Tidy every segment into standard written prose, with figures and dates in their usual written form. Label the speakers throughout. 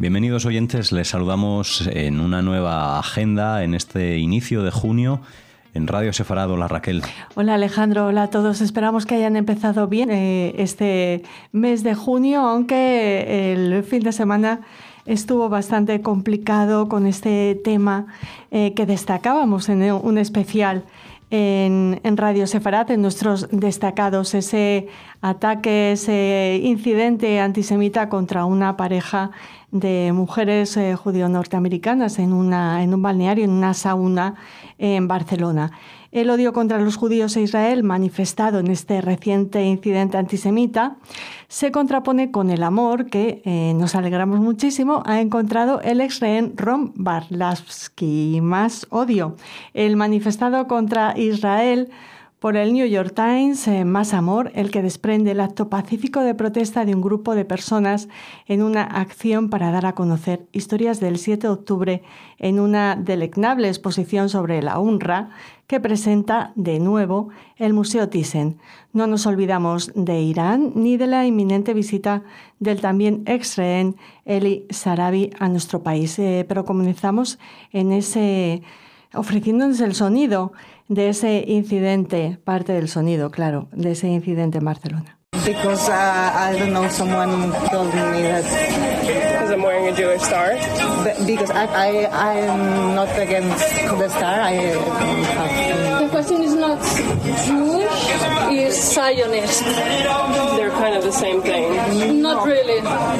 Speaker 1: Bienvenidos oyentes, les saludamos en una nueva agenda en este inicio de junio en Radio Sefarad. Hola Raquel.
Speaker 2: Hola Alejandro, hola a todos. Esperamos que hayan empezado bien este mes de junio, aunque el fin de semana estuvo bastante complicado con este tema que destacábamos en un especial en Radio Sefarad, en nuestros destacados, ese ataque, ese incidente antisemita contra una pareja de mujeres judío-norteamericanas en un balneario, en una sauna en Barcelona. El odio contra los judíos e Israel, manifestado en este reciente incidente antisemita, se contrapone con el amor que, nos alegramos muchísimo, ha encontrado el exrehén Ron Barlavsky. Más odio. El manifestado contra Israel por el New York Times, Más amor, el que desprende el acto pacífico de protesta de un grupo de personas en una acción para dar a conocer historias del 7 de octubre en una deleznable exposición sobre la UNRWA que presenta de nuevo el Museo Thyssen. No nos olvidamos de Irán ni de la inminente visita del también ex-rehén Eli Sarabi a nuestro país. Pero comenzamos ofreciéndonos el sonido de ese incidente, parte del sonido, claro, de ese incidente en Barcelona.
Speaker 3: Because I don't know, someone told me that.
Speaker 4: Because I'm wearing a Jewish star.
Speaker 3: Because I'm not against the star.
Speaker 5: The question is not Jewish, it's Zionist.
Speaker 4: They're kind of the same thing.
Speaker 5: Not really.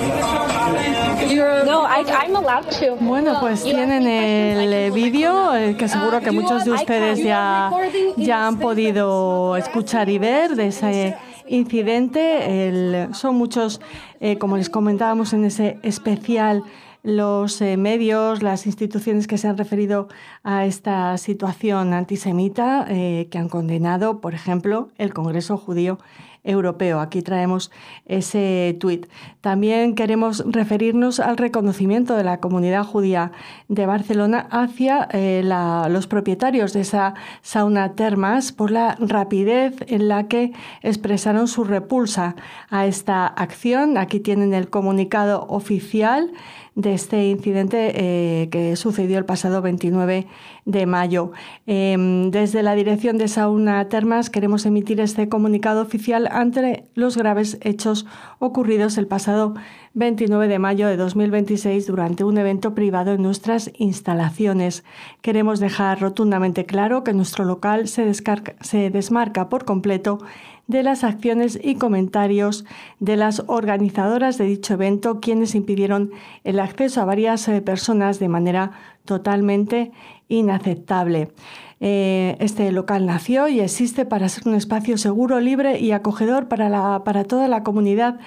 Speaker 6: No, I'm allowed to.
Speaker 2: Bueno, pues tienen el vídeo que seguro que muchos de ustedes ya han podido escuchar y ver de ese incidente. Son muchos, como les comentábamos en ese especial, los medios, las instituciones que se han referido a esta situación antisemita, que han condenado, por ejemplo, el Congreso Judío Europeo. Aquí traemos ese tuit. También queremos referirnos al reconocimiento de la comunidad judía de Barcelona hacia los propietarios de esa sauna Termas por la rapidez en la que expresaron su repulsa a esta acción. Aquí tienen el comunicado oficial de este incidente que sucedió el pasado 29 de mayo. Desde la dirección de Sauna Termas queremos emitir este comunicado oficial ante los graves hechos ocurridos el pasado 29 de mayo de 2026 durante un evento privado en nuestras instalaciones. Queremos dejar rotundamente claro que nuestro local se desmarca por completo de las acciones y comentarios de las organizadoras de dicho evento, quienes impidieron el acceso a varias personas de manera totalmente inaceptable. Este local nació y existe para ser un espacio seguro, libre y acogedor para toda la comunidad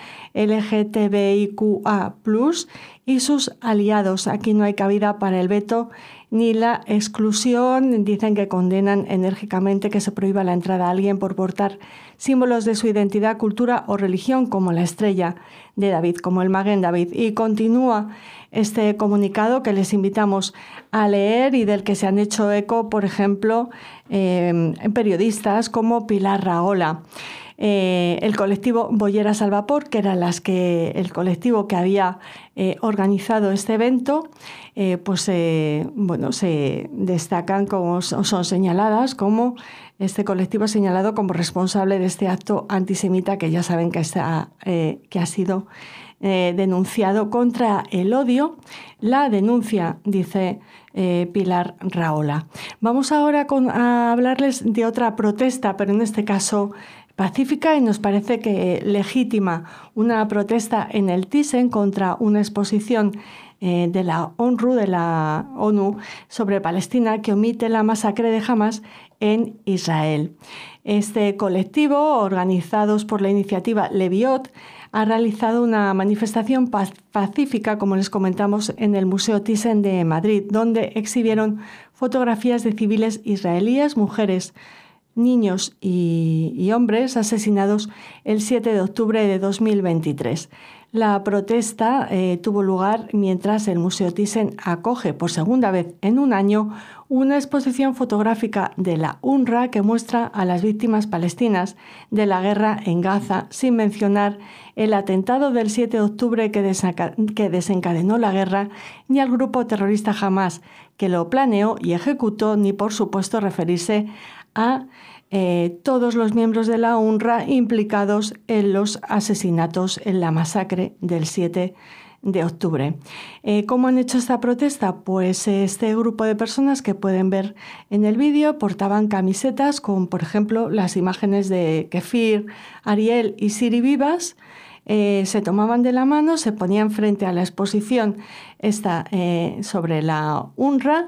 Speaker 2: LGTBIQA+ y sus aliados. Aquí no hay cabida para el veto ni la exclusión. Dicen que condenan enérgicamente que se prohíba la entrada a alguien por portar símbolos de su identidad, cultura o religión, como la estrella de David, como el Maguen David. Y continúa este comunicado que les invitamos a leer y del que se han hecho eco, por ejemplo, periodistas como Pilar Rahola. El colectivo Bolleras al Vapor, que era el colectivo que había organizado este evento, se destacan son señaladas como este colectivo señalado como responsable de este acto antisemita que ya saben que ha sido denunciado contra el odio. La denuncia, dice Pilar Rahola. Vamos ahora a hablarles de otra protesta, pero en este caso pacífica, y nos parece que legítima, una protesta en el Thyssen contra una exposición de la ONU sobre Palestina que omite la masacre de Hamas en Israel. Este colectivo, organizados por la iniciativa Leviot, ha realizado una manifestación pacífica, como les comentamos, en el Museo Thyssen de Madrid, donde exhibieron fotografías de civiles israelíes, mujeres, niños y hombres asesinados el 7 de octubre de 2023. La protesta tuvo lugar mientras el Museo Thyssen acoge por segunda vez en un año una exposición fotográfica de la UNRWA que muestra a las víctimas palestinas de la guerra en Gaza, sin mencionar el atentado del 7 de octubre que desencadenó la guerra, ni al grupo terrorista Hamás, que lo planeó y ejecutó, ni por supuesto referirse a todos los miembros de la UNRWA implicados en los asesinatos, en la masacre del 7 de octubre. ¿Cómo han hecho esta protesta? Pues este grupo de personas que pueden ver en el vídeo portaban camisetas con, por ejemplo, las imágenes de Kefir, Ariel y Siri vivas. Se tomaban de la mano, se ponían frente a la exposición sobre la UNRWA,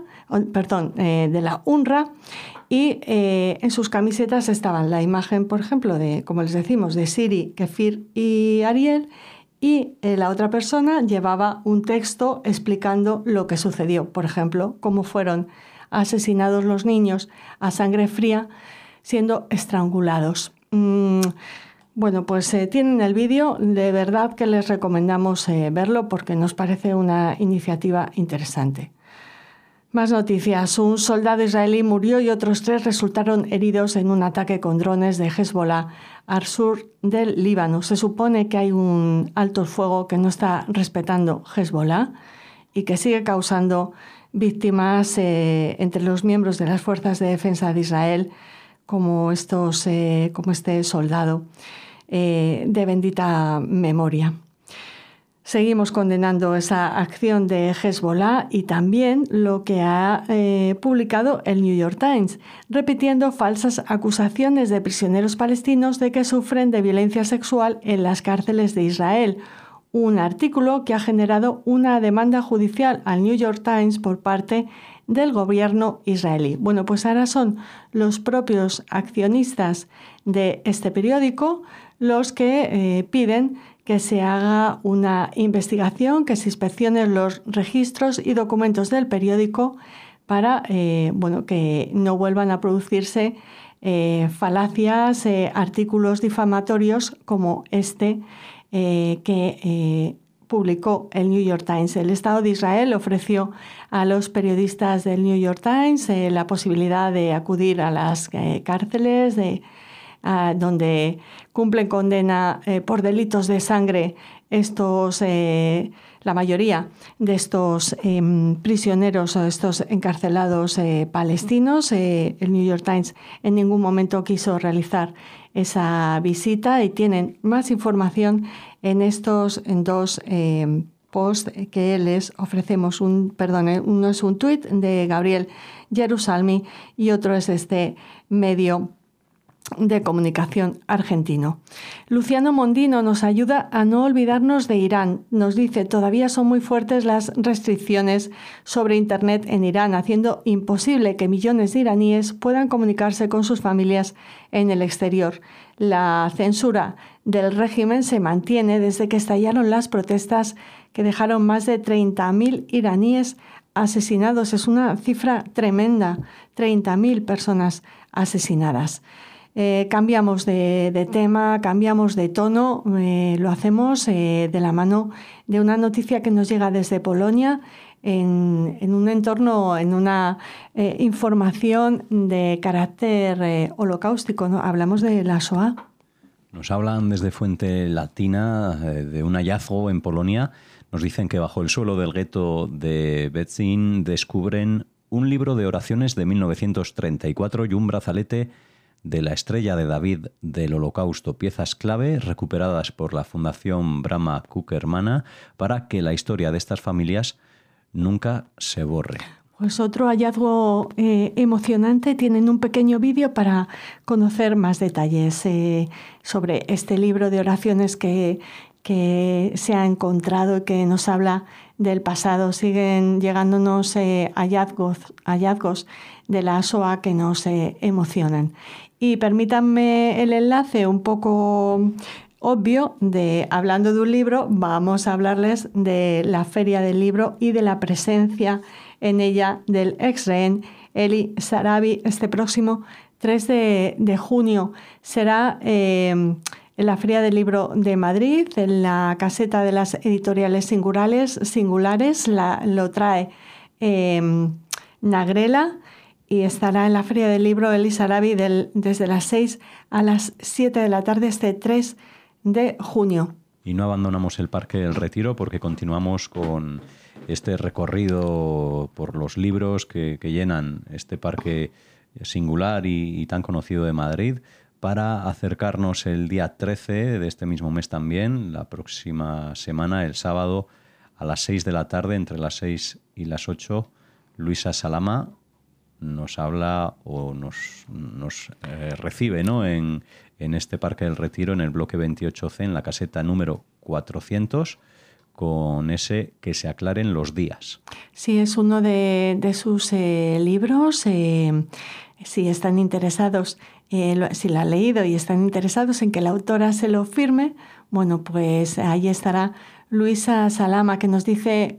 Speaker 2: de la UNRWA, y en sus camisetas estaban la imagen, por ejemplo, de, como les decimos, de Siri, Kefir y Ariel, y la otra persona llevaba un texto explicando lo que sucedió, por ejemplo, cómo fueron asesinados los niños a sangre fría siendo estrangulados. Bueno, pues tienen el vídeo, de verdad que les recomendamos verlo porque nos parece una iniciativa interesante. Más noticias. Un soldado israelí murió y otros 3 resultaron heridos en un ataque con drones de Hezbollah al sur del Líbano. Se supone que hay un alto el fuego que no está respetando Hezbollah y que sigue causando víctimas entre los miembros de las fuerzas de defensa de Israel, como este soldado de bendita memoria. Seguimos condenando esa acción de Hezbollah y también lo que ha publicado el New York Times, repitiendo falsas acusaciones de prisioneros palestinos de que sufren de violencia sexual en las cárceles de Israel. Un artículo que ha generado una demanda judicial al New York Times por parte del gobierno israelí. Bueno, pues ahora son los propios accionistas de este periódico los que piden que se haga una investigación, que se inspeccionen los registros y documentos del periódico para que no vuelvan a producirse falacias, artículos difamatorios como este que publicó el New York Times. El Estado de Israel ofreció a los periodistas del New York Times la posibilidad de acudir a las cárceles donde cumplen condena por delitos de sangre la mayoría de estos prisioneros o estos encarcelados palestinos. El New York Times en ningún momento quiso realizar esa visita y tienen más información en dos posts que les ofrecemos. Uno es un tuit de Gabriel Gerusalmi y otro es este medio de comunicación argentino. Luciano Mondino nos ayuda a no olvidarnos de Irán. Nos dice, todavía son muy fuertes las restricciones sobre Internet en Irán, haciendo imposible que millones de iraníes puedan comunicarse con sus familias en el exterior. La censura del régimen se mantiene desde que estallaron las protestas que dejaron más de 30.000 iraníes asesinados. Es una cifra tremenda, 30.000 personas asesinadas. Cambiamos de tema, cambiamos de tono, lo hacemos de la mano de una noticia que nos llega desde Polonia en un entorno, en una información de carácter holocaústico, ¿no? Hablamos de la Shoah.
Speaker 1: Nos hablan desde Fuente Latina de un hallazgo en Polonia. Nos dicen que bajo el suelo del gueto de Betzin descubren un libro de oraciones de 1934 y un brazalete de la estrella de David del Holocausto, piezas clave recuperadas por la Fundación Brahma Cukiermana para que la historia de estas familias nunca se borre.
Speaker 2: Pues otro hallazgo emocionante. Tienen un pequeño vídeo para conocer más detalles sobre este libro de oraciones que se ha encontrado y que nos habla del pasado. Siguen llegándonos hallazgos de la Shoah que nos emocionan. Y permítanme el enlace un poco obvio hablando de un libro, vamos a hablarles de la Feria del Libro y de la presencia en ella del ex-rehén Eli Sarabi este próximo 3 de junio. Será en la Feria del Libro de Madrid, en la caseta de las editoriales singulares, lo trae Nagrela, y estará en la Feria del Libro El Isarabi desde las 6 a las 7 de la tarde este 3 de junio.
Speaker 1: Y no abandonamos el Parque del Retiro porque continuamos con este recorrido por los libros que llenan este parque singular y tan conocido de Madrid, para acercarnos el día 13 de este mismo mes también, la próxima semana, el sábado, a las 6 de la tarde, entre las 6 y las 8, Luisa Salama nos habla o nos recibe, ¿no?, en este Parque del Retiro, en el bloque 28C, en la caseta número 400, con ese Que se aclaren los días.
Speaker 2: Sí, es uno de sus libros. Si están interesados, si lo han leído y están interesados en que la autora se lo firme, bueno, pues ahí estará Luisa Salama, que nos dice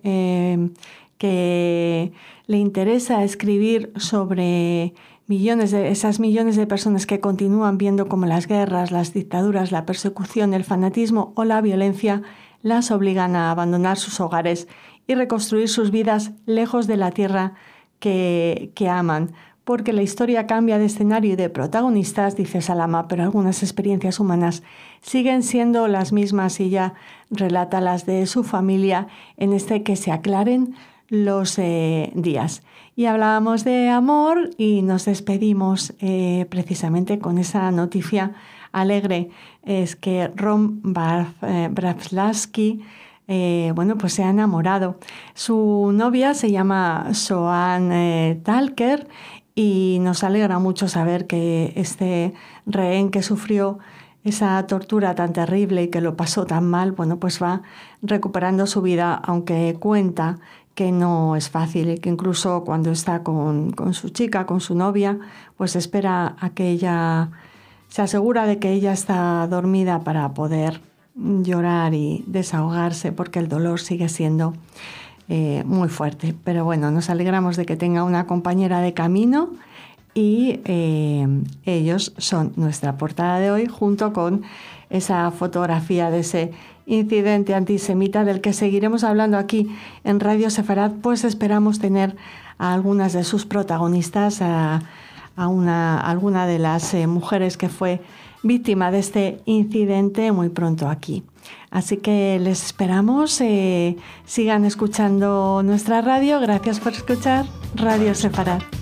Speaker 2: que le interesa escribir sobre esas millones de personas que continúan viendo cómo las guerras, las dictaduras, la persecución, el fanatismo o la violencia las obligan a abandonar sus hogares y reconstruir sus vidas lejos de la tierra que aman. Porque la historia cambia de escenario y de protagonistas, dice Salama, pero algunas experiencias humanas siguen siendo las mismas, y ella relata las de su familia en este Que se aclaren los días. Y hablábamos de amor y nos despedimos precisamente con esa noticia alegre. Es que Ron Brzezowski pues se ha enamorado. Su novia se llama Joan Talker, y nos alegra mucho saber que este rehén que sufrió esa tortura tan terrible y que lo pasó tan mal, bueno, pues va recuperando su vida, aunque cuenta que no es fácil y que incluso cuando está con su chica, con su novia, pues espera a que ella, se asegura de que ella está dormida para poder llorar y desahogarse, porque el dolor sigue siendo muy fuerte. Pero bueno, nos alegramos de que tenga una compañera de camino, y ellos son nuestra portada de hoy, junto con esa fotografía de ese incidente antisemita del que seguiremos hablando aquí en Radio Sefarad. Pues esperamos tener a algunas de sus protagonistas, a alguna de las mujeres que fue víctima de este incidente muy pronto aquí. Así que les esperamos, sigan escuchando nuestra radio. Gracias por escuchar Radio Sefarad.